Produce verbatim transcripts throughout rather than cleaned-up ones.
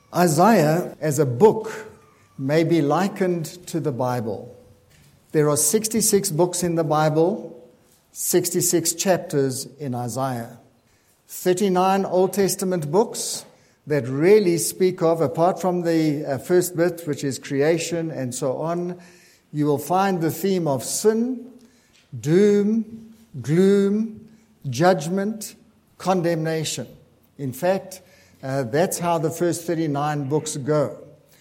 Isaiah, as a book, may be likened to the Bible. There are sixty-six books in the Bible, sixty-six chapters in Isaiah. thirty-nine Old Testament books that really speak of, apart from the uh, first bit, which is creation and so on, you will find the theme of sin, doom, gloom, judgment, condemnation. In fact, uh, that's how the first thirty-nine books go.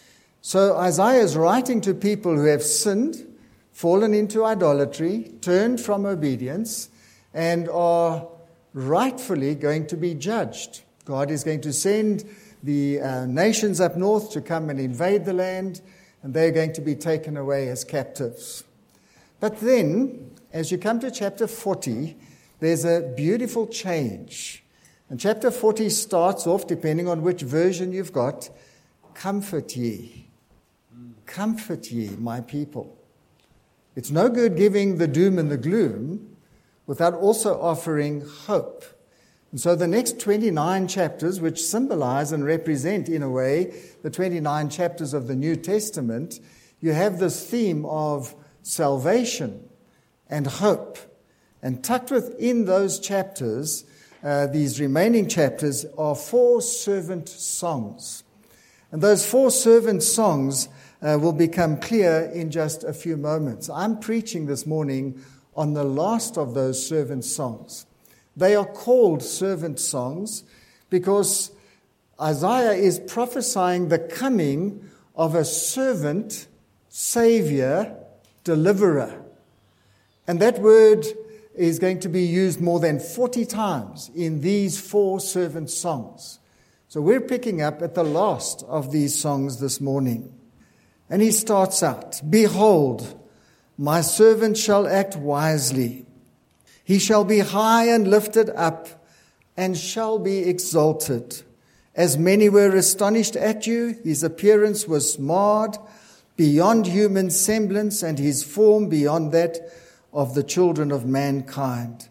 So Isaiah is writing to people who have sinned, fallen into idolatry, turned from obedience, and are rightfully going to be judged. God is going to send the uh, nations up north to come and invade the land, and they're going to be taken away as captives. But then, as you come to chapter forty, there's a beautiful change. And chapter forty starts off, depending on which version you've got, comfort ye. Comfort ye, my people. It's no good giving the doom and the gloom without also offering hope. And so the next twenty-nine chapters, which symbolize and represent, in a way, the twenty-nine chapters of the New Testament, you have this theme of salvation and hope. And tucked within those chapters, uh, these remaining chapters, are four servant songs. And those four servant songs uh, will become clear in just a few moments. I'm preaching this morning on the last of those servant songs. They are called servant songs because Isaiah is prophesying the coming of a servant, savior, deliverer. And that word is going to be used more than forty times in these four servant songs. So we're picking up at the last of these songs this morning. And he starts out, "Behold, my servant shall act wisely. He shall be high and lifted up, and shall be exalted. As many were astonished at you, his appearance was marred beyond human semblance, and his form beyond that of the children of mankind.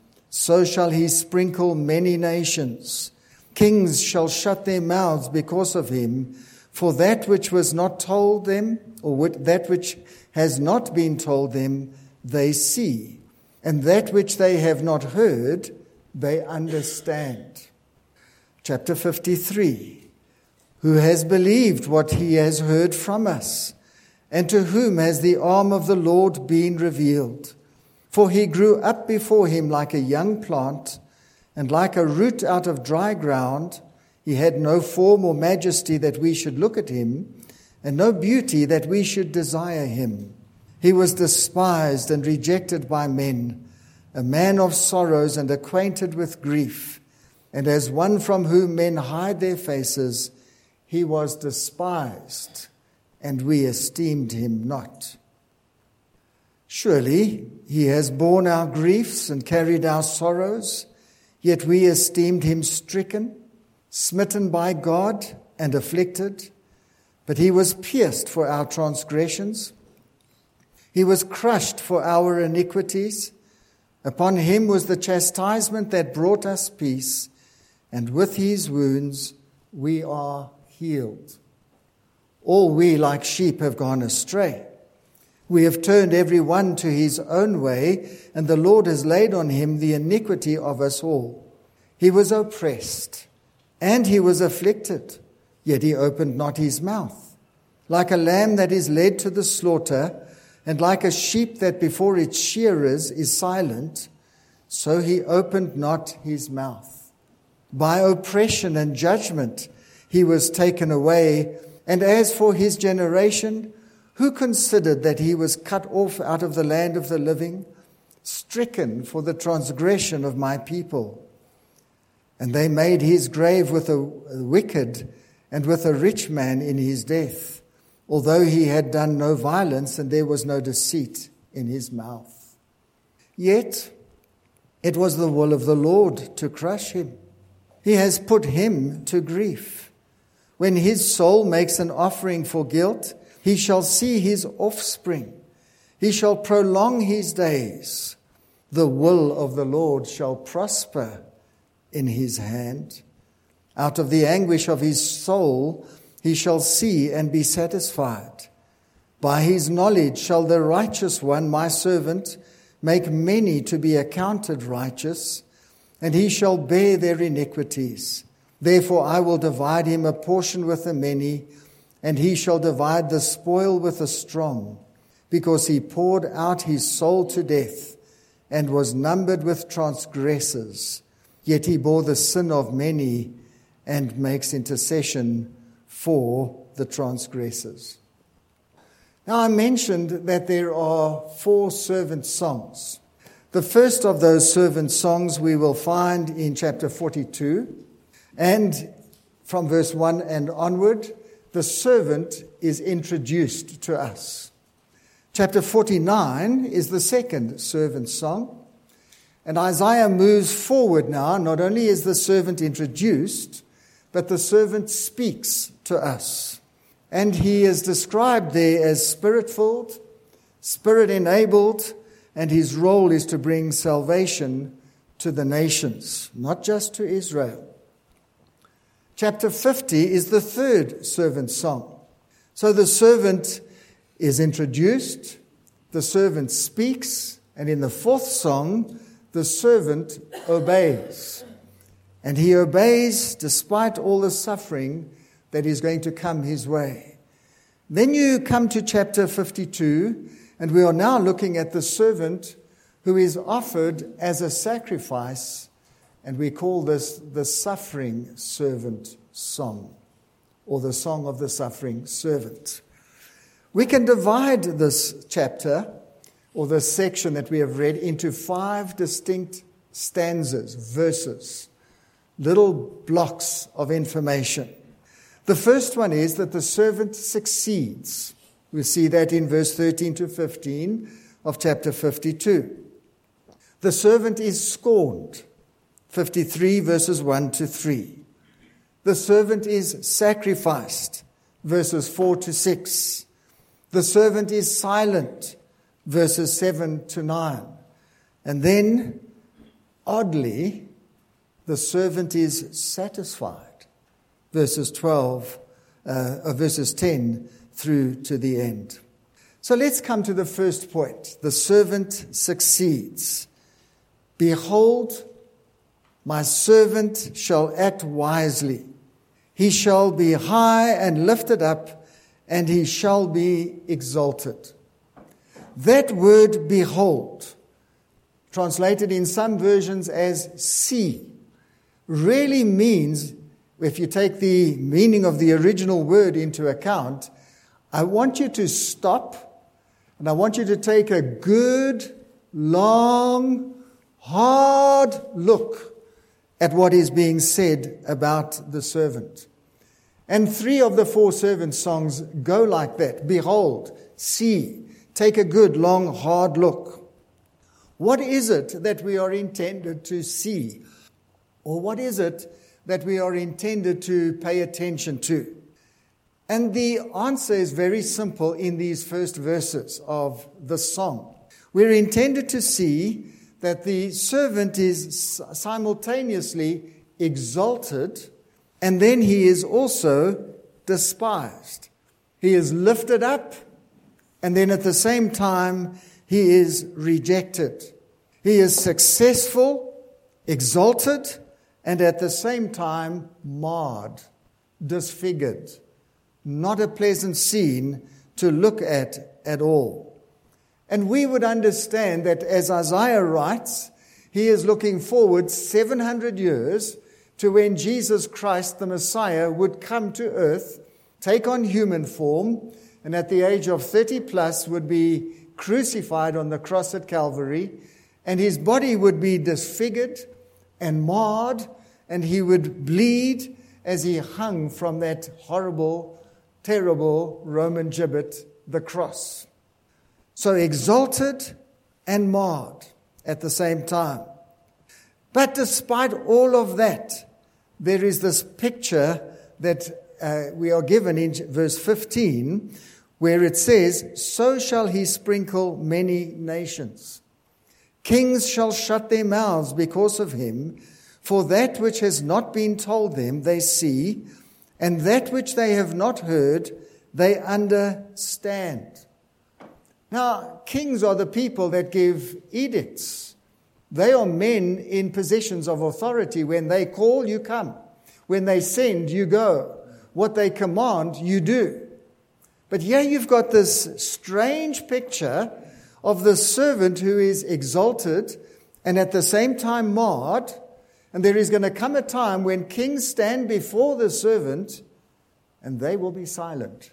So shall he sprinkle many nations. Kings shall shut their mouths because of him, for that which was not told them, or that which has not been told them, they see. And that which they have not heard, they understand." Chapter fifty-three. "Who has believed what he has heard from us? And to whom has the arm of the Lord been revealed? For he grew up before him like a young plant, and like a root out of dry ground. He had no form or majesty that we should look at him, and no beauty that we should desire him. He was despised and rejected by men, a man of sorrows and acquainted with grief. And as one from whom men hide their faces, he was despised, and we esteemed him not. Surely he has borne our griefs and carried our sorrows, yet we esteemed him stricken, smitten by God, and afflicted. But he was pierced for our transgressions. He was crushed for our iniquities. Upon him was the chastisement that brought us peace, and with his wounds we are healed. All we like sheep have gone astray. We have turned every one to his own way, and the Lord has laid on him the iniquity of us all. He was oppressed, and he was afflicted, yet he opened not his mouth. Like a lamb that is led to the slaughter, and like a sheep that before its shearers is silent, so he opened not his mouth. By oppression and judgment he was taken away. And as for his generation, who considered that he was cut off out of the land of the living, stricken for the transgression of my people? And they made his grave with a wicked and with a rich man in his death, although he had done no violence and there was no deceit in his mouth. Yet it was the will of the Lord to crush him. He has put him to grief. When his soul makes an offering for guilt, he shall see his offspring. He shall prolong his days. The will of the Lord shall prosper in his hand. Out of the anguish of his soul, he shall see and be satisfied. By his knowledge shall the righteous one, my servant, make many to be accounted righteous, and he shall bear their iniquities. Therefore I will divide him a portion with the many, and he shall divide the spoil with the strong, because he poured out his soul to death, and was numbered with transgressors. Yet he bore the sin of many, and makes intercession for the transgressors. Now I mentioned that there are four servant songs. The first of those servant songs we will find in chapter forty-two, and from verse one and onward, the servant is introduced to us. Chapter forty-nine is the second servant song, and Isaiah moves forward now. Not only is the servant introduced, but the servant speaks to us. And he is described there as spirit-filled, spirit-enabled, and his role is to bring salvation to the nations, not just to Israel. Chapter fifty is the third servant song. So the servant is introduced, the servant speaks, and in the fourth song, the servant obeys. And he obeys despite all the suffering that is going to come his way. Then you come to chapter fifty-two, and we are now looking at the servant who is offered as a sacrifice, and we call this the suffering servant song, or the song of the suffering servant. We can divide this chapter, or this section that we have read, into five distinct stanzas, verses, little blocks of information. The first one is that the servant succeeds. We see that in verse thirteen to fifteen of chapter fifty-two. The servant is scorned, fifty-three verses one to three. The servant is sacrificed, verses four to six. The servant is silent, verses seven to nine. And then, oddly, the servant is satisfied, verses twelve, uh, or verses ten through to the end. So let's come to the first point. The servant succeeds. Behold, my servant shall act wisely. He shall be high and lifted up, and he shall be exalted. That word behold, translated in some versions as see, really means, if you take the meaning of the original word into account, I want you to stop and I want you to take a good, long, hard look at what is being said about the servant. And three of the four servant songs go like that. Behold, see, take a good, long, hard look. What is it that we are intended to see? Or what is it that we are intended to pay attention to? And the answer is very simple in these first verses of the song. We're intended to see that the servant is simultaneously exalted, and then he is also despised. He is lifted up, and then at the same time, he is rejected. He is successful, exalted, and at the same time, marred, disfigured. Not a pleasant scene to look at at all. And we would understand that as Isaiah writes, he is looking forward seven hundred years to when Jesus Christ, the Messiah, would come to earth, take on human form, and at the age of thirty plus would be crucified on the cross at Calvary, and his body would be disfigured and marred, and he would bleed as he hung from that horrible, terrible Roman gibbet, the cross. So exalted and marred at the same time. But despite all of that, there is this picture that uh, we are given in verse fifteen, where it says, so shall he sprinkle many nations. Kings shall shut their mouths because of him, for that which has not been told them they see, and that which they have not heard, they understand. Now, kings are the people that give edicts. They are men in positions of authority. When they call, you come. When they send, you go. What they command, you do. But here you've got this strange picture of the servant who is exalted and at the same time marred. And there is going to come a time when kings stand before the servant and they will be silent.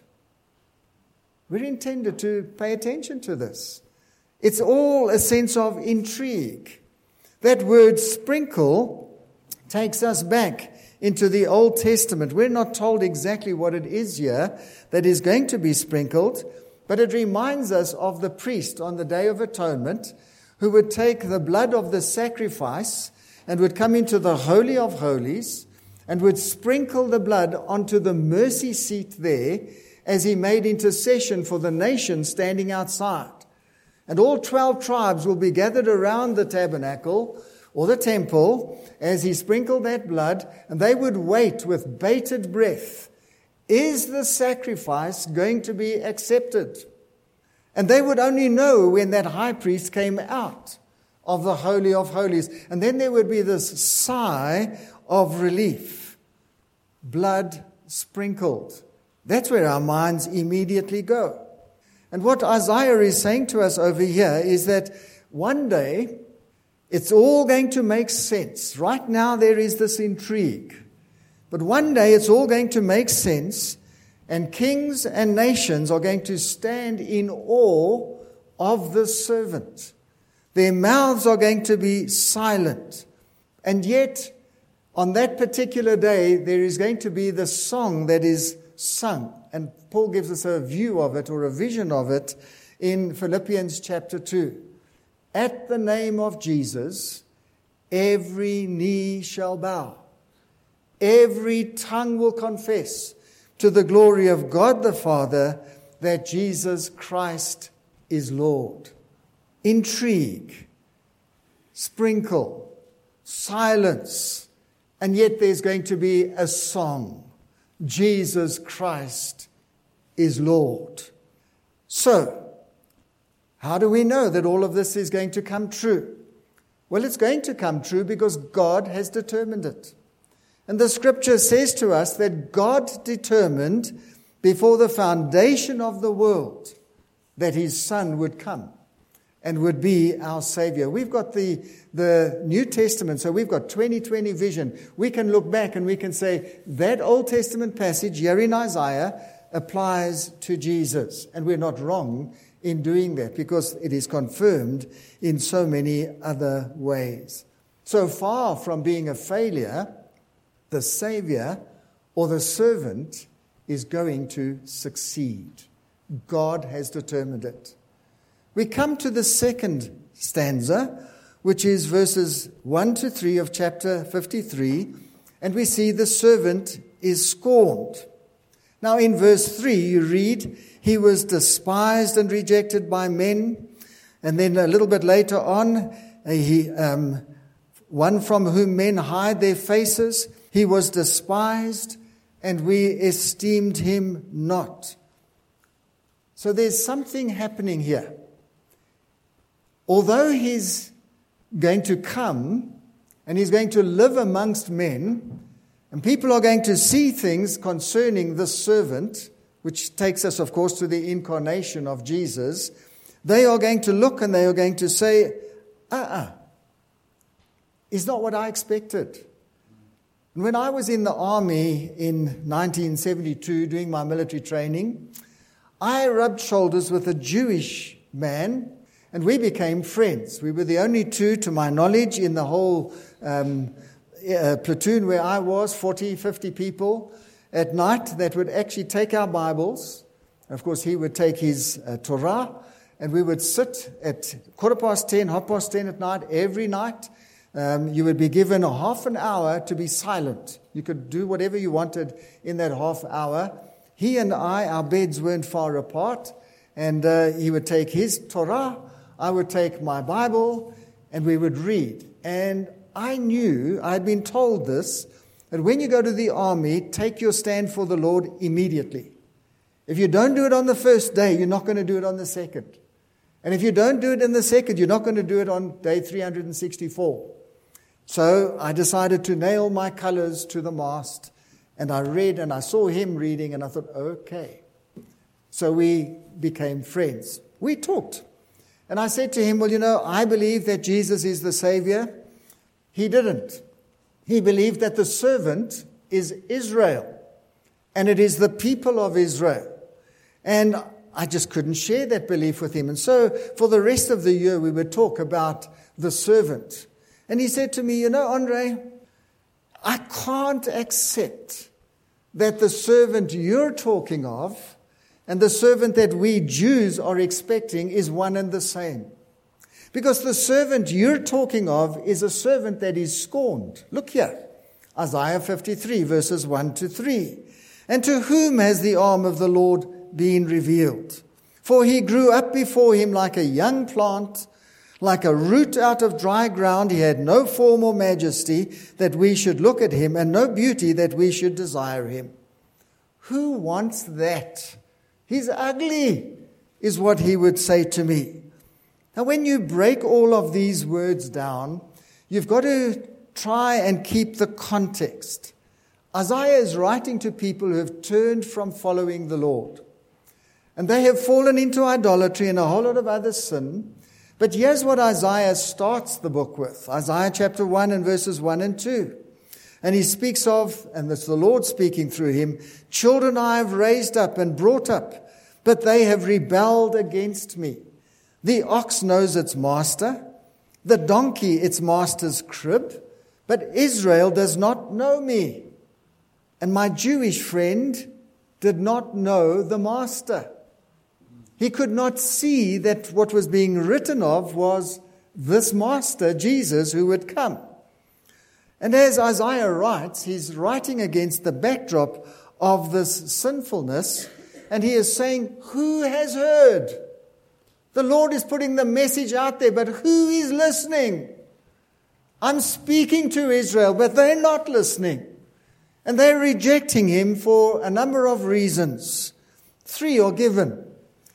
We're intended to pay attention to this. It's all a sense of intrigue. That word sprinkle takes us back into the Old Testament. We're not told exactly what it is here that is going to be sprinkled, but it reminds us of the priest on the Day of Atonement who would take the blood of the sacrifice and would come into the Holy of Holies and would sprinkle the blood onto the mercy seat there as he made intercession for the nation standing outside. And all twelve tribes will be gathered around the tabernacle or the temple as he sprinkled that blood, and they would wait with bated breath. Is the sacrifice going to be accepted? And they would only know when that high priest came out of the Holy of Holies. And then there would be this sigh of relief. Blood sprinkled. That's where our minds immediately go. And what Isaiah is saying to us over here is that one day it's all going to make sense. Right now there is this intrigue. But one day it's all going to make sense, and kings and nations are going to stand in awe of the servant. Their mouths are going to be silent. And yet, on that particular day, there is going to be the song that is sung. And Paul gives us a view of it or a vision of it in Philippians chapter two. At the name of Jesus, every knee shall bow. Every tongue will confess to the glory of God the Father that Jesus Christ is Lord. Intrigue, sprinkle, silence, and yet there's going to be a song. Jesus Christ is Lord. So, how do we know that all of this is going to come true? Well, it's going to come true because God has determined it. And the scripture says to us that God determined before the foundation of the world that his Son would come and would be our Savior. We've got the, the New Testament, so we've got twenty twenty vision. We can look back and we can say that Old Testament passage here in Isaiah applies to Jesus. And we're not wrong in doing that because it is confirmed in so many other ways. So far from being a failure, the Savior or the servant is going to succeed. God has determined it. We come to the second stanza, which is verses one to three of chapter fifty-three, and we see the servant is scorned. Now in verse three you read, he was despised and rejected by men, and then a little bit later on, he um, one from whom men hide their faces, he was despised, and we esteemed him not. So there's something happening here. Although he's going to come and he's going to live amongst men, and people are going to see things concerning the servant, which takes us, of course, to the incarnation of Jesus, they are going to look and they are going to say, uh-uh, it's not what I expected. When I was in the army in nineteen seventy-two doing my military training, I rubbed shoulders with a Jewish man, and we became friends. We were the only two, to my knowledge, in the whole um, uh, platoon where I was, forty, fifty people, at night that would actually take our Bibles. Of course, he would take his uh, Torah, and we would sit at quarter past ten, half past ten at night, every night. Um, you would be given a half an hour to be silent. You could do whatever you wanted in that half hour. He and I, our beds weren't far apart, and uh, he would take his Torah, I would take my Bible, and we would read. And I knew, I had been told this, that when you go to the army, take your stand for the Lord immediately. If you don't do it on the first day, you're not going to do it on the second. And if you don't do it in the second, you're not going to do it on day three hundred sixty-four. So I decided to nail my colors to the mast, and I read, and I saw him reading, and I thought, okay. So we became friends. We talked. And I said to him, well, you know, I believe that Jesus is the Savior. He didn't. He believed that the servant is Israel, and it is the people of Israel. And I just couldn't share that belief with him. And so for the rest of the year, we would talk about the servant. And he said to me, you know, Andre, I can't accept that the servant you're talking of and the servant that we Jews are expecting is one and the same. Because the servant you're talking of is a servant that is scorned. Look here, Isaiah fifty-three, verses one to three. And to whom has the arm of the Lord been revealed? For he grew up before him like a young plant, like a root out of dry ground. He had no form or majesty that we should look at him, and no beauty that we should desire him. Who wants that? He's ugly, is what he would say to me. Now, when you break all of these words down, you've got to try and keep the context. Isaiah is writing to people who have turned from following the Lord. And they have fallen into idolatry and a whole lot of other sin. But here's what Isaiah starts the book with. Isaiah chapter one and verses one and two. And he speaks of, and it's the Lord speaking through him, children I have raised up and brought up, but they have rebelled against me. The ox knows its master, the donkey its master's crib, but Israel does not know me. And my Jewish friend did not know the master. He could not see that what was being written of was this master, Jesus, who would come. And as Isaiah writes, he's writing against the backdrop of this sinfulness, and he is saying, who has heard? The Lord is putting the message out there, but who is listening? I'm speaking to Israel, but they're not listening. And they're rejecting him for a number of reasons. Three are given.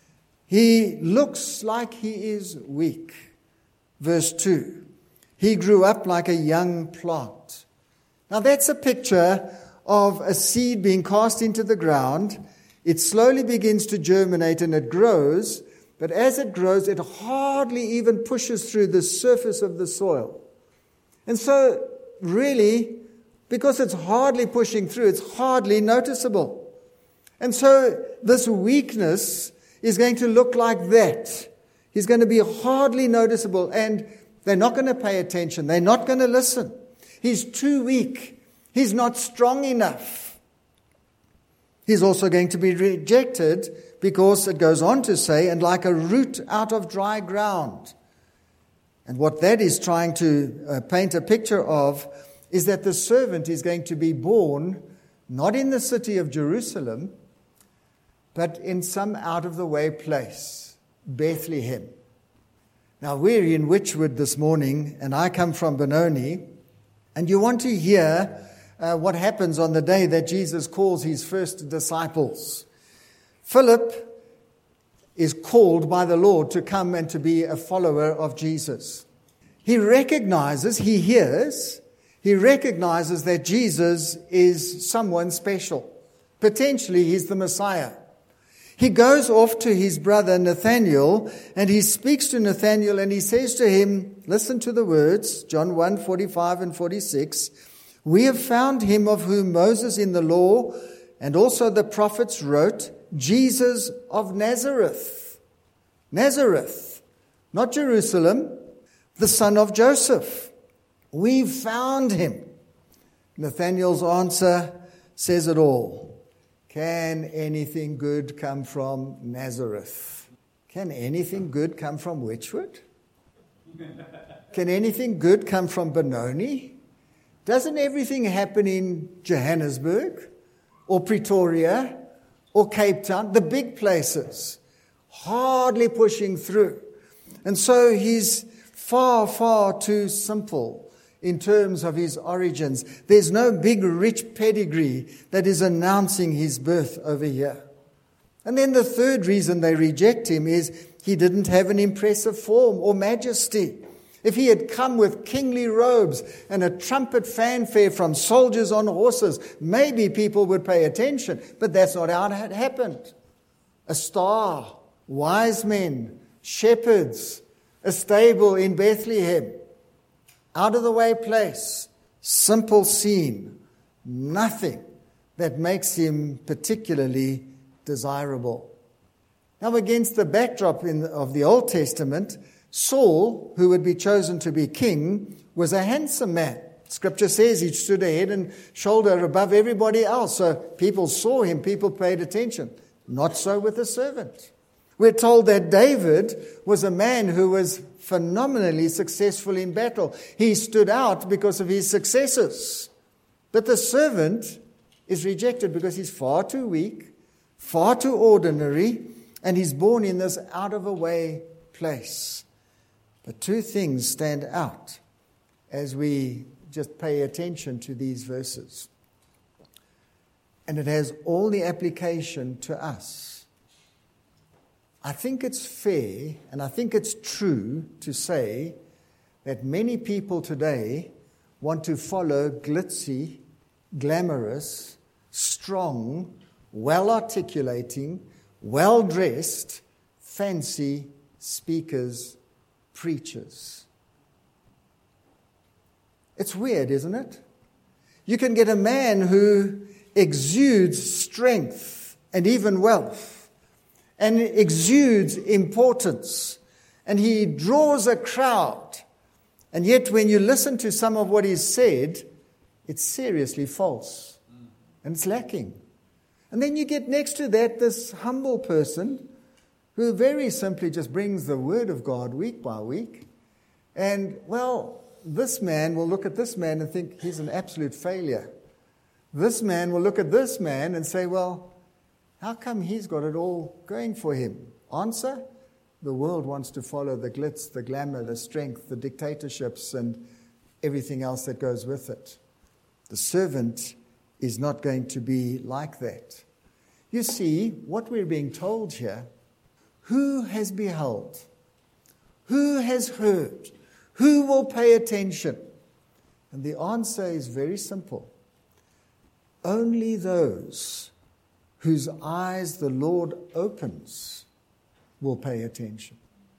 He looks like he is weak. Verse two. He grew up like a young plant. Now that's a picture of a seed being cast into the ground. It slowly begins to germinate and it grows. But as it grows, it hardly even pushes through the surface of the soil. And so, really, because it's hardly pushing through, it's hardly noticeable. And so, this weakness is going to look like that. He's going to be hardly noticeable, and they're not going to pay attention. They're not going to listen. He's too weak. He's not strong enough. He's also going to be rejected because it goes on to say, and like a root out of dry ground. And what that is trying to uh, paint a picture of is that the servant is going to be born not in the city of Jerusalem, but in some out-of-the-way place, Bethlehem. Now, we're in Witchwood this morning, and I come from Benoni, and you want to hear uh, what happens on the day that Jesus calls his first disciples. Philip is called by the Lord to come and to be a follower of Jesus. He recognizes, he hears, he recognizes that Jesus is someone special. Potentially, he's the Messiah. He goes off to his brother Nathanael, and he speaks to Nathanael, and he says to him, listen to the words, John one, forty-five and forty-six, we have found him of whom Moses in the law and also the prophets wrote, Jesus of Nazareth. Nazareth, not Jerusalem, the son of Joseph. We've found him. Nathanael's answer says it all. Can anything good come from Nazareth? Can anything good come from Witchwood? Can anything good come from Benoni? Doesn't everything happen in Johannesburg or Pretoria or Cape Town, the big places, hardly pushing through? And so he's far, far too simple. in terms of his origins. There's no big rich pedigree that is announcing his birth over here. And then the third reason they reject him is he didn't have an impressive form or majesty. If he had come with kingly robes and a trumpet fanfare from soldiers on horses, maybe people would pay attention. But that's not how it had happened. A star, wise men, shepherds, a stable in Bethlehem, out of the way place, simple scene, nothing that makes him particularly desirable. Now, against the backdrop in, of the Old Testament, Saul, who would be chosen to be king, was a handsome man. Scripture says he stood a head and shoulder above everybody else. So people saw him, people paid attention. Not so with the servant. We're told that David was a man who was phenomenally successful in battle. He stood out because of his successes. But the servant is rejected because he's far too weak, far too ordinary, and he's born in this out-of-the-way place. But two things stand out as we just pay attention to these verses. And it has all the application to us. I think it's fair and I think it's true to say that many people today want to follow glitzy, glamorous, strong, well-articulating, well-dressed, fancy speakers, preachers. It's weird, isn't it? You can get a man who exudes strength and even wealth and exudes importance, and he draws a crowd, and yet when you listen to some of what he's said, it's seriously false and it's lacking. And then you get next to that this humble person who very simply just brings the word of God week by week. And, well, this man will look at this man and think he's an absolute failure. This man will look at this man and say, well, how come he's got it all going for him? Answer, the world wants to follow the glitz, the glamour, the strength, the dictatorships, and everything else that goes with it. The servant is not going to be like that. You see, what we're being told here, who has beheld? Who has heard? Who will pay attention? And the answer is very simple. Only those whose eyes the Lord opens will pay attention.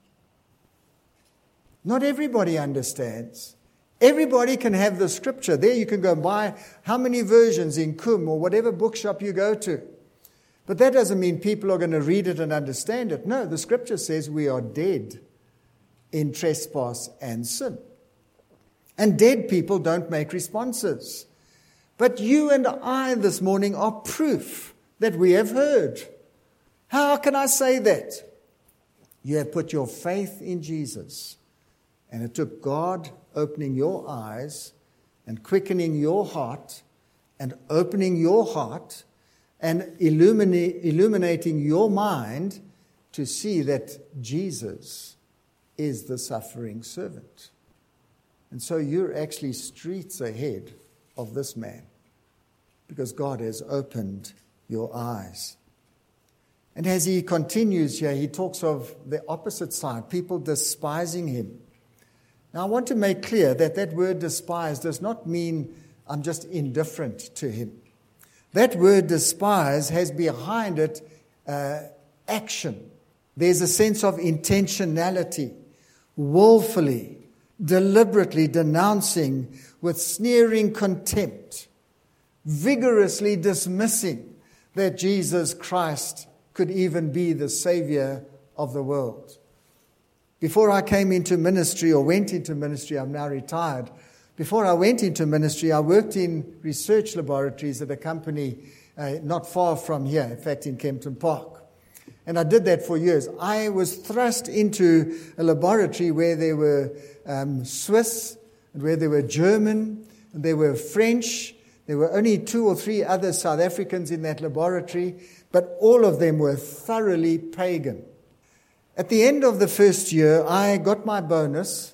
Not everybody understands. Everybody can have the scripture. There you can go and buy how many versions in Cum or whatever bookshop you go to. But that doesn't mean people are going to read it and understand it. No, the scripture says we are dead in trespass and sin. And dead people don't make responses. But you and I this morning are proof that we have heard. How can I say that? You have put your faith in Jesus. And it took God opening your eyes and quickening your heart and opening your heart and illumina- illuminating your mind to see that Jesus is the suffering servant. And so you're actually streets ahead of this man because God has opened your eyes. And as he continues here, he talks of the opposite side, people despising him. Now, I want to make clear that that word despise does not mean I'm just indifferent to him. That word despise has behind it uh, action. There's a sense of intentionality, willfully, deliberately denouncing with sneering contempt, vigorously dismissing that Jesus Christ could even be the Savior of the world. Before I came into ministry or went into ministry, I'm now retired. Before I went into ministry, I worked in research laboratories at a company uh, not far from here, in fact, in Kempton Park. And I did that for years. I was thrust into a laboratory where there were um, Swiss, and where there were German, and there were French. There were only two or three other South Africans in that laboratory, but all of them were thoroughly pagan. At the end of the first year, I got my bonus,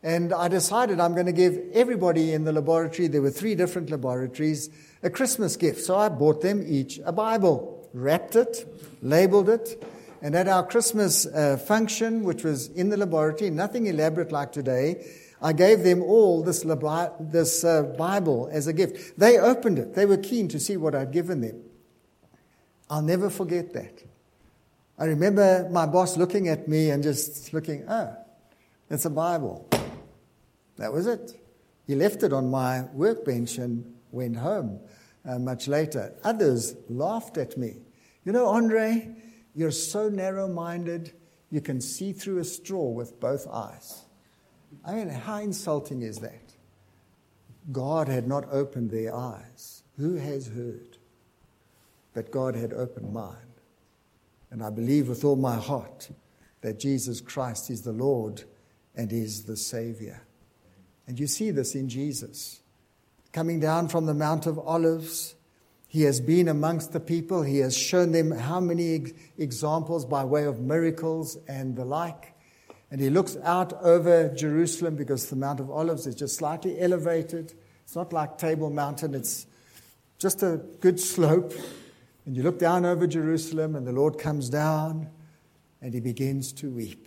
And I decided I'm going to give everybody in the laboratory, there were three different laboratories, a Christmas gift. So I bought them each a Bible, wrapped it, labeled it, and at our Christmas uh, function, which was in the laboratory, nothing elaborate like today, I gave them all this, lab- this uh, Bible as a gift. They opened it. They were keen to see what I'd given them. I'll never forget that. I remember my boss looking at me and just looking, oh, it's a Bible. That was it. He left it on my workbench and went home uh, much later. Others laughed at me. You know, Andre, you're so narrow-minded, you can see through a straw with both eyes. I mean, how insulting is that? God had not opened their eyes. Who has heard? But God had opened mine. And I believe with all my heart that Jesus Christ is the Lord and is the Savior. And you see this in Jesus. Coming down from the Mount of Olives, he has been amongst the people. He has shown them how many ex- examples by way of miracles and the like. And he looks out over Jerusalem because the Mount of Olives is just slightly elevated. It's not like Table Mountain. It's just a good slope. And you look down over Jerusalem and the Lord comes down and he begins to weep.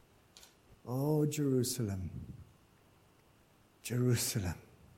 Oh, Jerusalem. Jerusalem,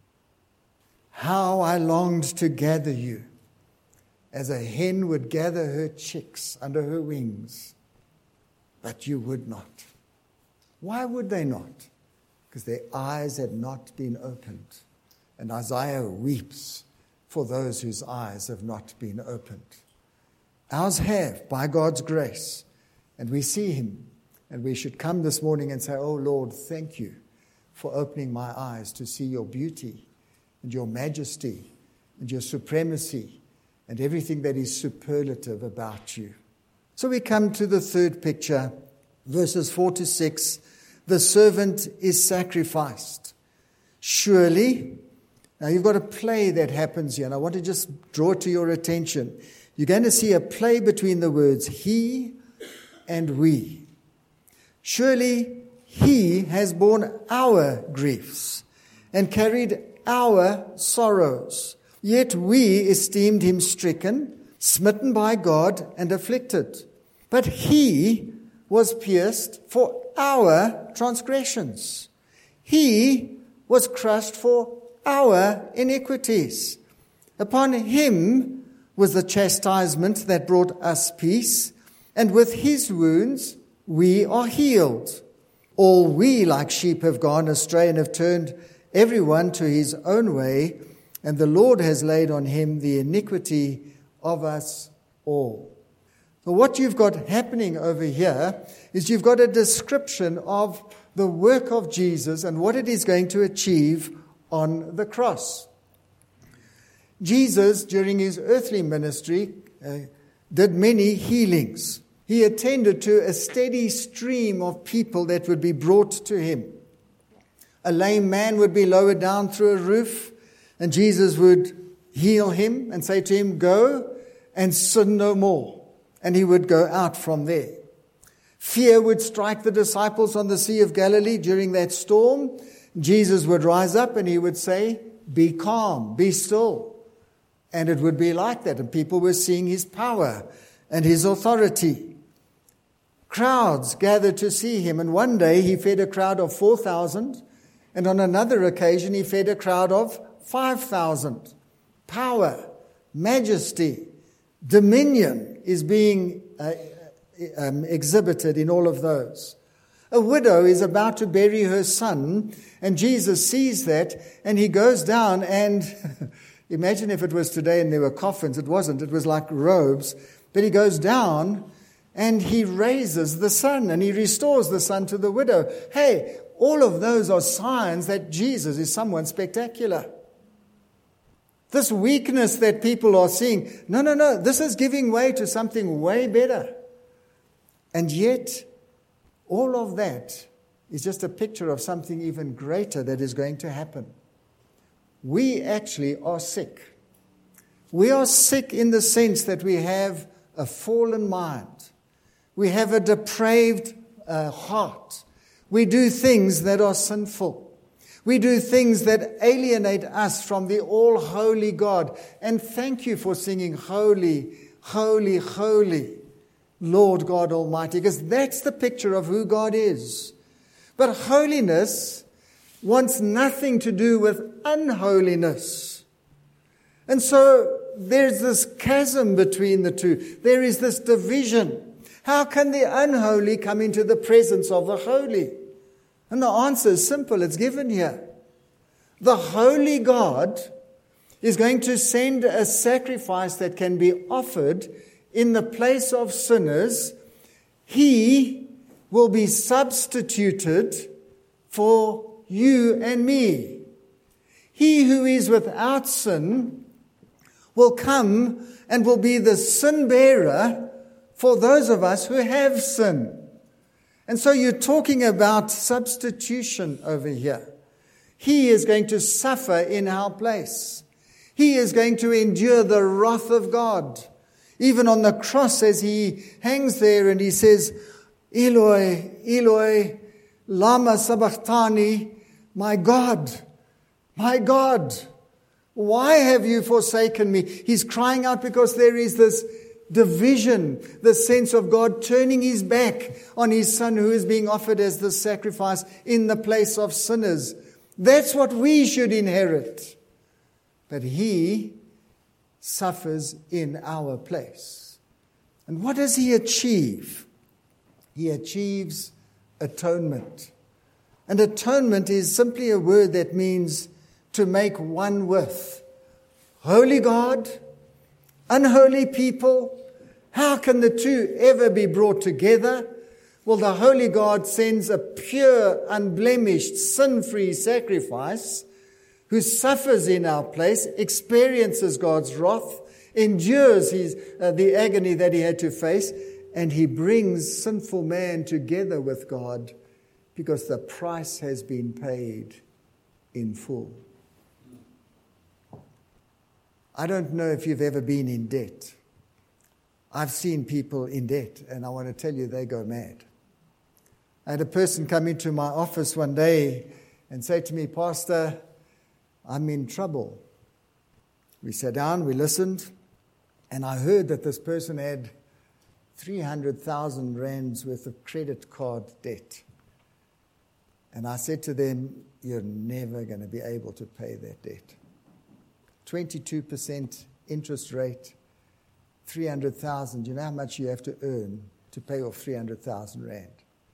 how I longed to gather you as a hen would gather her chicks under her wings, but you would not. Why would they not? Because their eyes had not been opened. And Isaiah weeps for those whose eyes have not been opened. Ours have, by God's grace, and we see him, and we should come this morning and say, oh Lord, thank you for opening my eyes to see your beauty and your majesty and your supremacy and everything that is superlative about you. So we come to the third picture, verses four to six. The servant is sacrificed. Surely, now you've got a play that happens here, and I want to just draw it to your attention. You're going to see a play between the words he and we. Surely, he has borne our griefs and carried our sorrows. Yet we esteemed him stricken, smitten by God, and afflicted. But he was pierced for our transgressions. He was crushed for our iniquities. Upon him was the chastisement that brought us peace, and with his wounds we are healed. All we like sheep have gone astray and have turned everyone to his own way, and the Lord has laid on him the iniquity of us all. So what you've got happening over here is you've got a description of the work of Jesus and what it is going to achieve on the cross. Jesus, during his earthly ministry, uh, did many healings. He attended to a steady stream of people that would be brought to him. A lame man would be lowered down through a roof, and Jesus would heal him and say to him, go and sin no more. And he would go out from there. Fear would strike the disciples on the Sea of Galilee during that storm. Jesus would rise up and he would say, be calm, be still. And it would be like that. And people were seeing his power and his authority. Crowds gathered to see him, and one day he fed a crowd of four thousand, and on another occasion he fed a crowd of five thousand. Power, majesty, dominion is being uh, um, exhibited in all of those. A widow is about to bury her son, and Jesus sees that, and he goes down and imagine if it was today and there were coffins. It wasn't. It was like robes. But he goes down and he raises the son and he restores the son to the widow. Hey, all of those are signs that Jesus is someone spectacular. This weakness that people are seeing, no, no, no, this is giving way to something way better. And yet, all of that is just a picture of something even greater that is going to happen. We actually are sick. We are sick in the sense that we have a fallen mind. We have a depraved uh, heart. We do things that are sinful. We do things that alienate us from the all-holy God. And thank you for singing, Holy, Holy, Holy, Lord God Almighty, because that's the picture of who God is. But holiness wants nothing to do with unholiness. And so there's this chasm between the two. There is this division. How can the unholy come into the presence of the holy? And the answer is simple. It's given here. The holy God is going to send a sacrifice that can be offered in the place of sinners. He will be substituted for you and me. He who is without sin will come and will be the sin bearer for those of us who have sin. And so you're talking about substitution over here. He is going to suffer in our place. He is going to endure the wrath of God. Even on the cross as he hangs there and he says, Eloi, Eloi, lama sabachthani, my God, my God, why have you forsaken me? He's crying out because there is this division, the sense of God turning his back on his son who is being offered as the sacrifice in the place of sinners. That's what we should inherit. But he suffers in our place. And what does he achieve? He achieves atonement. And atonement is simply a word that means to make one with. Holy God, unholy people, how can the two ever be brought together? Well, the holy God sends a pure, unblemished, sin-free sacrifice who suffers in our place, experiences God's wrath, endures his, uh, the agony that he had to face, and he brings sinful man together with God because the price has been paid in full. I don't know if you've ever been in debt. I've seen people in debt, and I want to tell you, they go mad. I had a person come into my office one day and say to me, Pastor, I'm in trouble. We sat down, we listened, and I heard that this person had three hundred thousand rands worth of credit card debt. And I said to them, you're never going to be able to pay that debt. twenty-two percent interest rate, three hundred thousand. You know how much you have to earn to pay off three hundred thousand rand?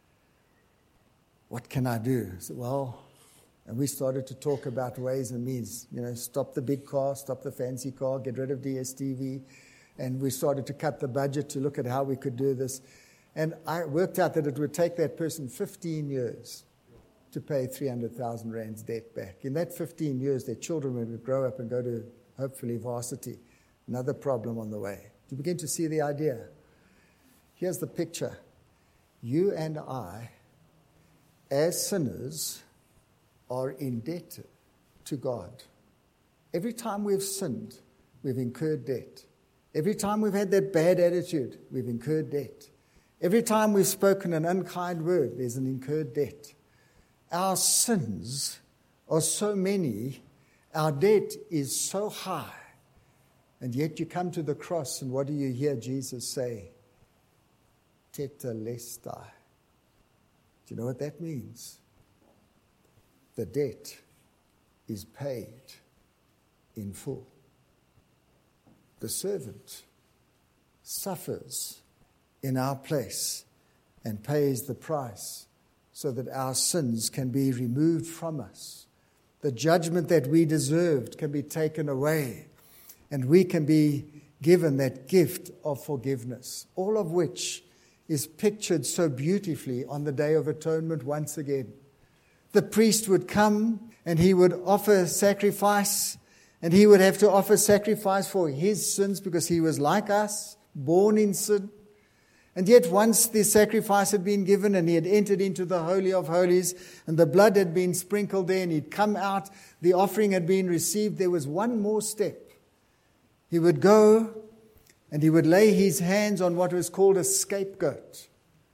What can I do? I said, well, and we started to talk about ways and means. You know, stop the big car, stop the fancy car, get rid of D S T V. And we started to cut the budget to look at how we could do this. And I worked out that it would take that person fifteen years to pay three hundred thousand rands debt back. In that fifteen years, their children would grow up and go to, hopefully, varsity. Another problem on the way. Do you begin to see the idea? Here's the picture. You and I, as sinners, are indebted to God. Every time we've sinned, we've incurred debt. Every time we've had that bad attitude, we've incurred debt. Every time we've spoken an unkind word, there's an incurred debt. Our sins are so many, our debt is so high, and yet you come to the cross, and what do you hear Jesus say? Tetelestai. Do you know what that means? The debt is paid in full. The servant suffers in our place and pays the price so that our sins can be removed from us. The judgment that we deserved can be taken away, and we can be given that gift of forgiveness, all of which is pictured so beautifully on the Day of Atonement once again. The priest would come and he would offer sacrifice, and he would have to offer sacrifice for his sins because he was like us, born in sin. And yet once the sacrifice had been given and he had entered into the Holy of Holies and the blood had been sprinkled there and he'd come out, the offering had been received, there was one more step. He would go and he would lay his hands on what was called a scapegoat.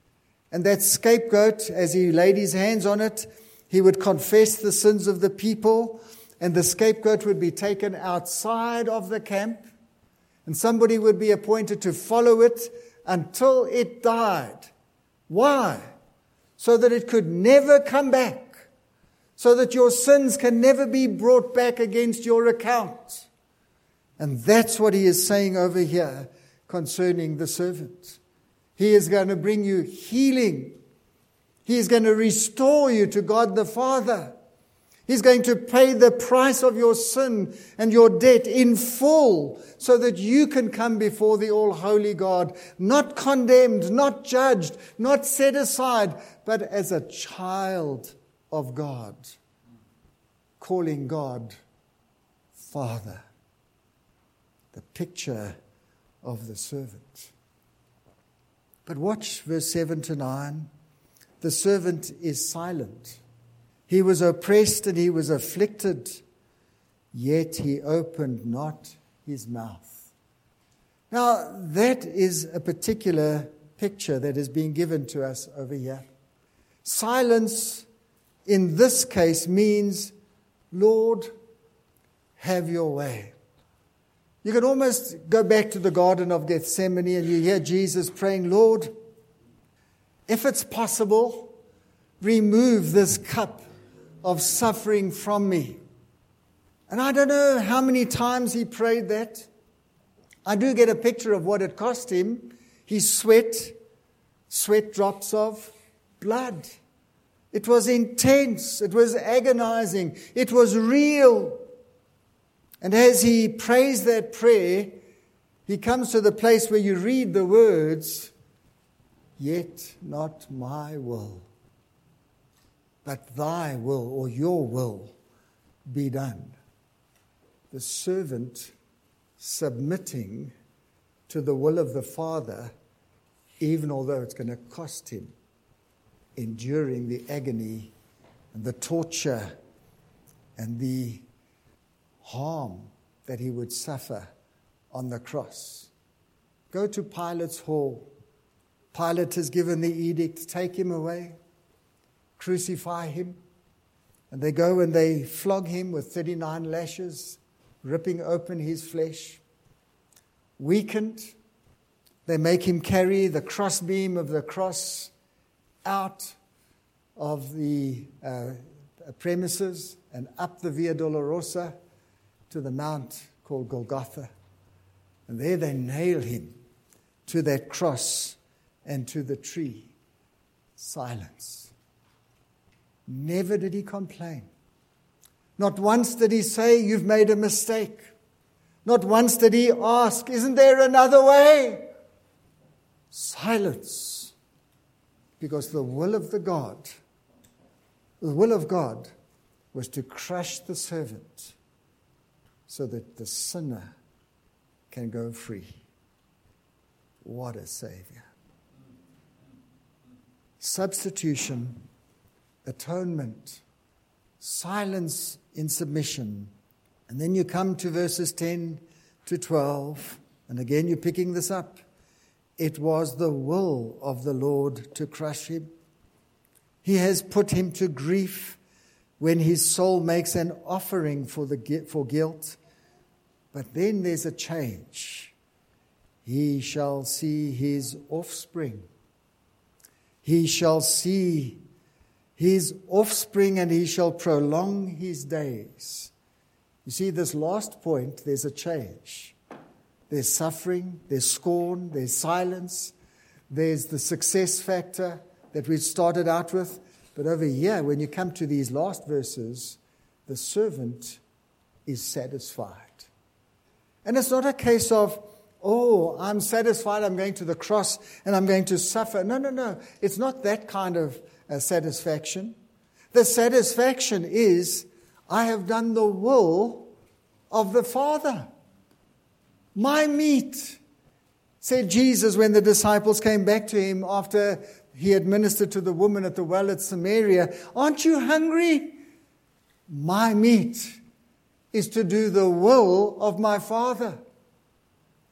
And that scapegoat, as he laid his hands on it, he would confess the sins of the people, and the scapegoat would be taken outside of the camp, and somebody would be appointed to follow it until it died. Why? So that it could never come back, so that your sins can never be brought back against your account. And that's what he is saying over here concerning the servant. He is going to bring you healing. He is going to restore you to God the Father. He's going to pay the price of your sin and your debt in full so that you can come before the all-holy God, not condemned, not judged, not set aside, but as a child of God, calling God Father. The picture of the servant. But watch verse seven to nine. The servant is silent. He was oppressed and he was afflicted, yet he opened not his mouth. Now, that is a particular picture that is being given to us over here. Silence in this case means, Lord, have your way. You can almost go back to the Garden of Gethsemane and you hear Jesus praying, Lord, if it's possible, remove this cup of suffering from me. And I don't know how many times he prayed that. I do get a picture of what it cost him. He sweat, sweat drops of blood. It was intense. It was agonizing. It was real. And as he prays that prayer, he comes to the place where you read the words, yet not my will, but thy will, or your will, be done. The servant submitting to the will of the Father, even although it's going to cost him, enduring the agony and the torture and the harm that he would suffer on the cross. Go to Pilate's hall. Pilate has given the edict, take him away, crucify him. And they go and they flog him with thirty-nine lashes, ripping open his flesh. Weakened, they make him carry the crossbeam of the cross out of the uh, premises and up the Via Dolorosa to the mount called Golgotha. And there they nail him to that cross and to the tree. Silence. Never did he complain. Not once did he say, you've made a mistake. Not once did he ask, isn't there another way? Silence. Because the will of the God, the will of God was to crush the servant so that the sinner can go free. What a Savior. Substitution, atonement, silence in submission. And then you come to verses ten to twelve, and again you're picking this up. It was the will of the Lord to crush him. He has put him to grief when his soul makes an offering for the for guilt. But then there's a change. He shall see his offspring. He shall see his offspring, and he shall prolong his days. You see, this last point, there's a change. There's suffering, there's scorn, there's silence, there's the success factor that we started out with. But over here, when you come to these last verses, the servant is satisfied. And it's not a case of, oh, I'm satisfied, I'm going to the cross and I'm going to suffer. No, no, no. It's not that kind of uh, satisfaction. The satisfaction is, I have done the will of the Father. My meat, said Jesus when the disciples came back to him after he had ministered to the woman at the well at Samaria. Aren't you hungry? My meat is to do the will of my Father.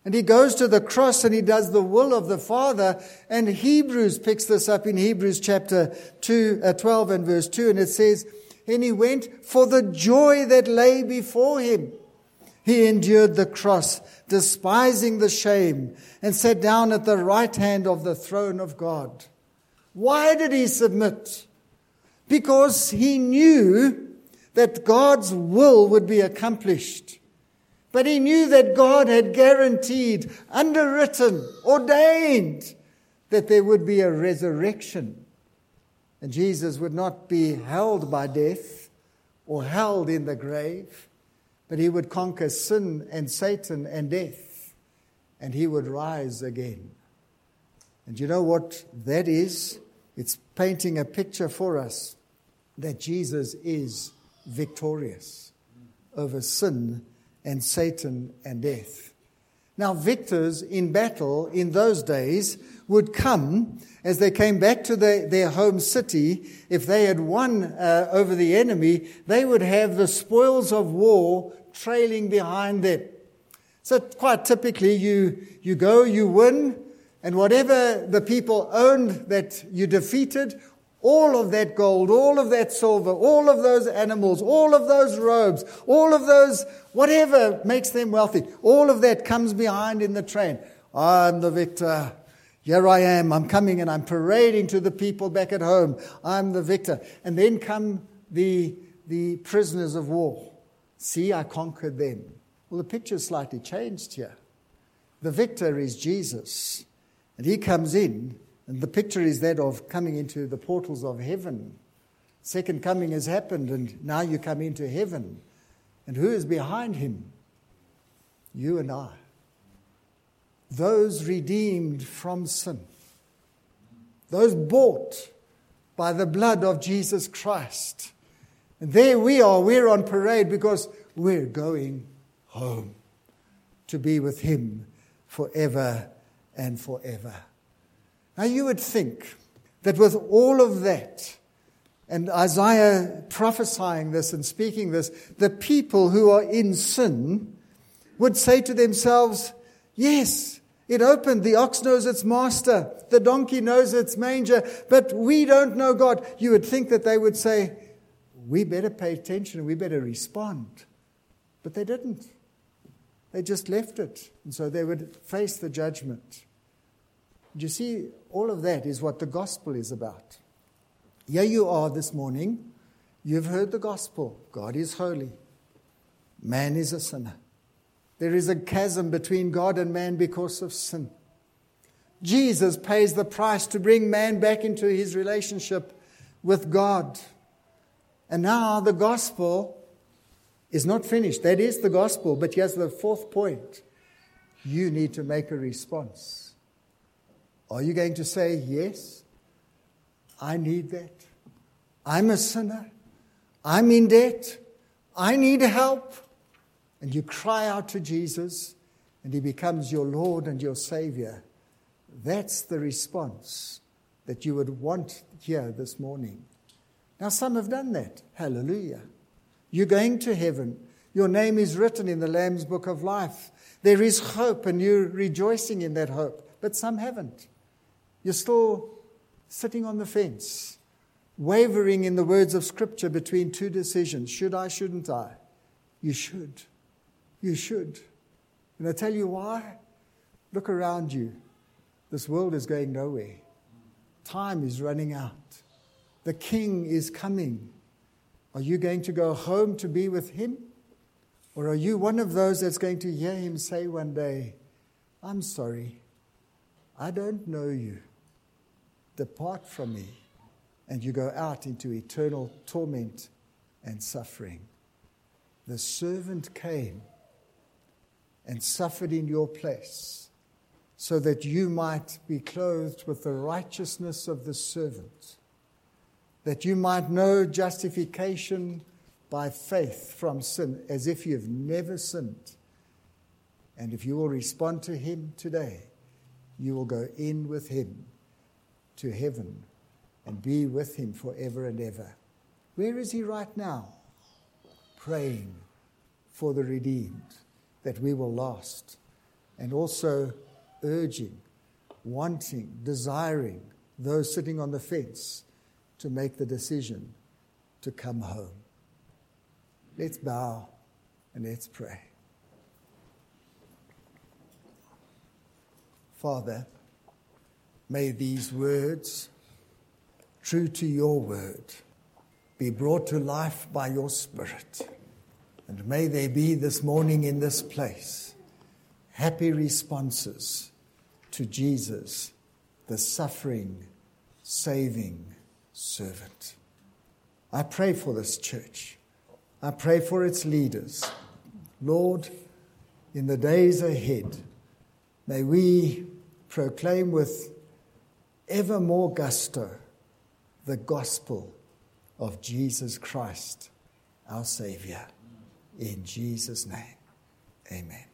And he goes to the cross and he does the will of the Father. And Hebrews picks this up in Hebrews chapter two, uh, twelve and verse two. And it says, and he went for the joy that lay before him. He endured the cross, despising the shame, and sat down at the right hand of the throne of God. Why did he submit? Because he knew that God's will would be accomplished. But he knew that God had guaranteed, underwritten, ordained that there would be a resurrection. And Jesus would not be held by death or held in the grave, but he would conquer sin and Satan and death, and he would rise again. And you know what that is? It's painting a picture for us that Jesus is victorious over sin and Satan and death. Now, victors in battle in those days would come as they came back to the, their home city. If they had won uh, over the enemy, they would have the spoils of war trailing behind them. So quite typically, you, you go, you win, and whatever the people owned that you defeated, all of that gold, all of that silver, all of those animals, all of those robes, all of those, whatever makes them wealthy, all of that comes behind in the train. I'm the victor. Here I am. I'm coming and I'm parading to the people back at home. I'm the victor. And then come the, the prisoners of war. See, I conquered them. Well, the picture's slightly changed here. The victor is Jesus. And he comes in. And the picture is that of coming into the portals of heaven. Second coming has happened, and now you come into heaven. And who is behind him? You and I. Those redeemed from sin. Those bought by the blood of Jesus Christ. And there we are. We're on parade because we're going home to be with him forever and forever. Now you would think that with all of that, and Isaiah prophesying this and speaking this, the people who are in sin would say to themselves, yes, it opened, the ox knows its master, the donkey knows its manger, but we don't know God. You would think that they would say, we better pay attention, we better respond. But they didn't. They just left it. And so they would face the judgment. You see, all of that is what the gospel is about. Here you are this morning. You've heard the gospel. God is holy. Man is a sinner. There is a chasm between God and man because of sin. Jesus pays the price to bring man back into his relationship with God. And now the gospel is not finished. That is the gospel. But here's the fourth point. You need to make a response. Are you going to say, yes, I need that. I'm a sinner. I'm in debt. I need help. And you cry out to Jesus, and he becomes your Lord and your Savior. That's the response that you would want here this morning. Now, some have done that. Hallelujah. You're going to heaven. Your name is written in the Lamb's Book of Life. There is hope, and you're rejoicing in that hope. But some haven't. You're still sitting on the fence, wavering in the words of Scripture between two decisions. Should I, shouldn't I? You should. You should. And I tell you why? Look around you. This world is going nowhere. Time is running out. The King is coming. Are you going to go home to be with him? Or are you one of those that's going to hear him say one day, I'm sorry, I don't know you. Depart from me. And you go out into eternal torment and suffering. The servant came and suffered in your place so that you might be clothed with the righteousness of the servant, that you might know justification by faith from sin as if you've never sinned. And if you will respond to him today, you will go in with him to heaven and be with him forever and ever. Where is he right now? Praying for the redeemed, that we will last and also urging, wanting, desiring those sitting on the fence to make the decision to come home. Let's bow and let's pray. Father, may these words, true to your word, be brought to life by your Spirit. And may they be this morning in this place happy responses to Jesus, the suffering, saving servant. I pray for this church. I pray for its leaders. Lord, in the days ahead, may we proclaim with ever more gusto the gospel of Jesus Christ, our Savior. In Jesus' name, amen.